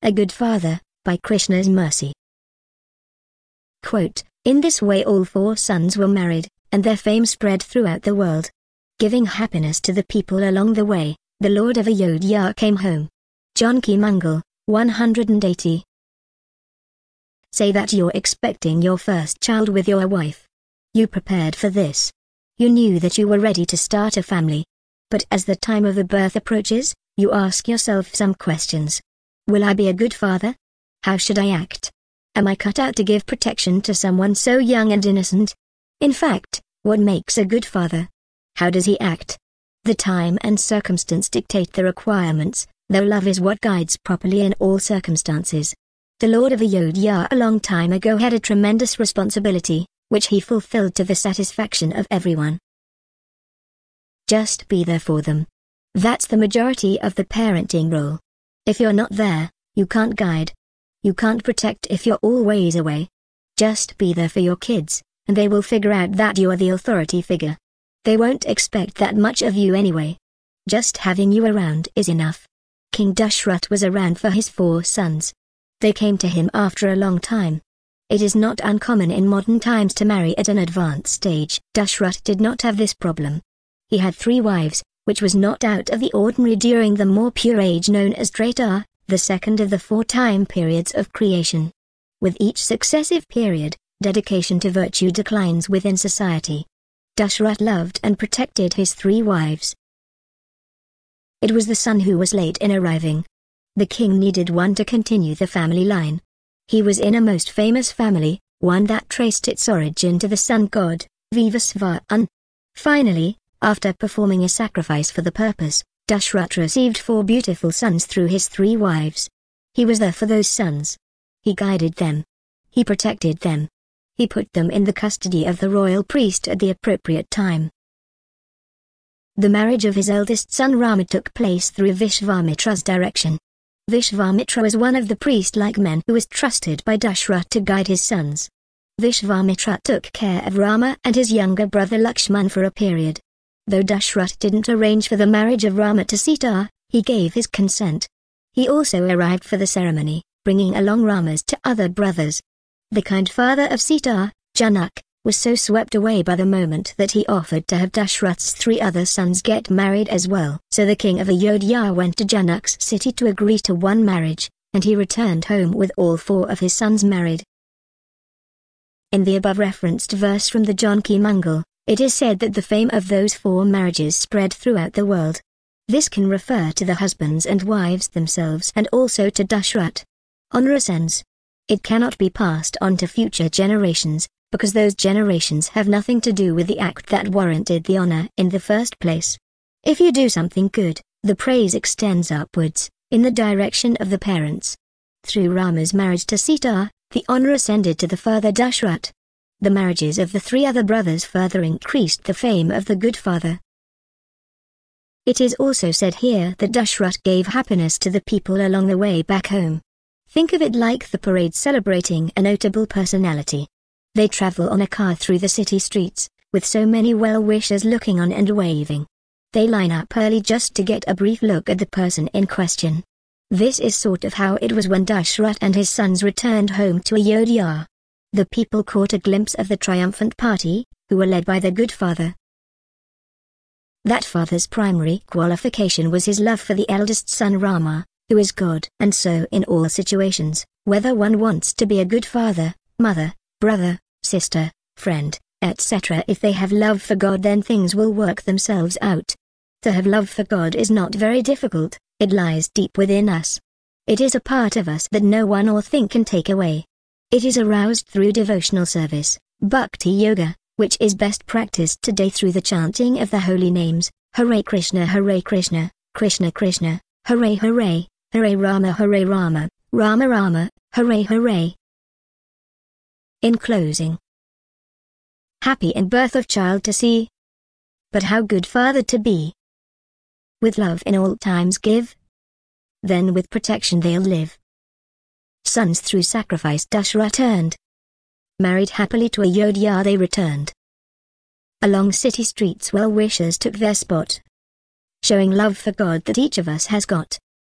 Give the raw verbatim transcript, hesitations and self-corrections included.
A Good Father, by Krishna's Mercy. Quote, in this way all four sons were married, and their fame spread throughout the world. Giving happiness to the people along the way, the Lord of Ayodhya came home. Janki Mangal, one hundred eighty. Say that you're expecting your first child with your wife. You prepared for this. You knew that you were ready to start a family. But as the time of the birth approaches, you ask yourself some questions. Will I be a good father? How should I act? Am I cut out to give protection to someone so young and innocent? In fact, what makes a good father? How does he act? The time and circumstance dictate the requirements, though love is what guides properly in all circumstances. The Lord of Ayodhya a long time ago had a tremendous responsibility, which he fulfilled to the satisfaction of everyone. Just be there for them. That's the majority of the parenting role. If you're not there, you can't guide. You can't protect if you're always away. Just be there for your kids, and they will figure out that you are the authority figure. They won't expect that much of you anyway. Just having you around is enough. King Dashrath was around for his four sons. They came to him after a long time. It is not uncommon in modern times to marry at an advanced stage. Dashrath did not have this problem. He had three wives, which was not out of the ordinary during the more pure age known as Treta, the second of the four time periods of creation. With each successive period, dedication to virtue declines within society. Dashrath loved and protected his three wives. It was the son who was late in arriving. The king needed one to continue the family line. He was in a most famous family, one that traced its origin to the sun god, Vivasvan. Finally, after performing a sacrifice for the purpose, Dashrath received four beautiful sons through his three wives. He was there for those sons. He guided them. He protected them. He put them in the custody of the royal priest at the appropriate time. The marriage of his eldest son Rama took place through Vishvamitra's direction. Vishvamitra was one of the priest-like men who was trusted by Dashrath to guide his sons. Vishvamitra took care of Rama and his younger brother Lakshman for a period. Though Dashrath didn't arrange for the marriage of Rama to Sita, he gave his consent. He also arrived for the ceremony, bringing along Rama's two other brothers. The kind father of Sita, Janak, was so swept away by the moment that he offered to have Dashrath's three other sons get married as well. So the king of Ayodhya went to Janak's city to agree to one marriage, and he returned home with all four of his sons married. In the above referenced verse from the Janki Mangal, it is said that the fame of those four marriages spread throughout the world. This can refer to the husbands and wives themselves and also to Dashrath. Honor ascends. It cannot be passed on to future generations, because those generations have nothing to do with the act that warranted the honor in the first place. If you do something good, the praise extends upwards, in the direction of the parents. Through Rama's marriage to Sita, the honor ascended to the further Dashrath. The marriages of the three other brothers further increased the fame of the good father. It is also said here that Dashrath gave happiness to the people along the way back home. Think of it like the parade celebrating a notable personality. They travel on a car through the city streets, with so many well-wishers looking on and waving. They line up early just to get a brief look at the person in question. This is sort of how it was when Dashrath and his sons returned home to Ayodhya. The people caught a glimpse of the triumphant party, who were led by the good father. That father's primary qualification was his love for the eldest son Rama, who is God. And so in all situations, whether one wants to be a good father, mother, brother, sister, friend, et cetera, if they have love for God, then things will work themselves out. To have love for God is not very difficult, it lies deep within us. It is a part of us that no one or thing can take away. It is aroused through devotional service, bhakti yoga, which is best practiced today through the chanting of the holy names, Hare Krishna Hare Krishna, Krishna Krishna, Hare Hare, Hare Rama Hare Rama, Rama Rama, Hare Hare. In closing, happy in birth of child to see, but how good father to be. With love in all times give, then with protection they'll live. Sons through sacrifice Dashrath earned. Married happily to Ayodhya they returned. Along city streets well-wishers took their spot, showing love for God that each of us has got.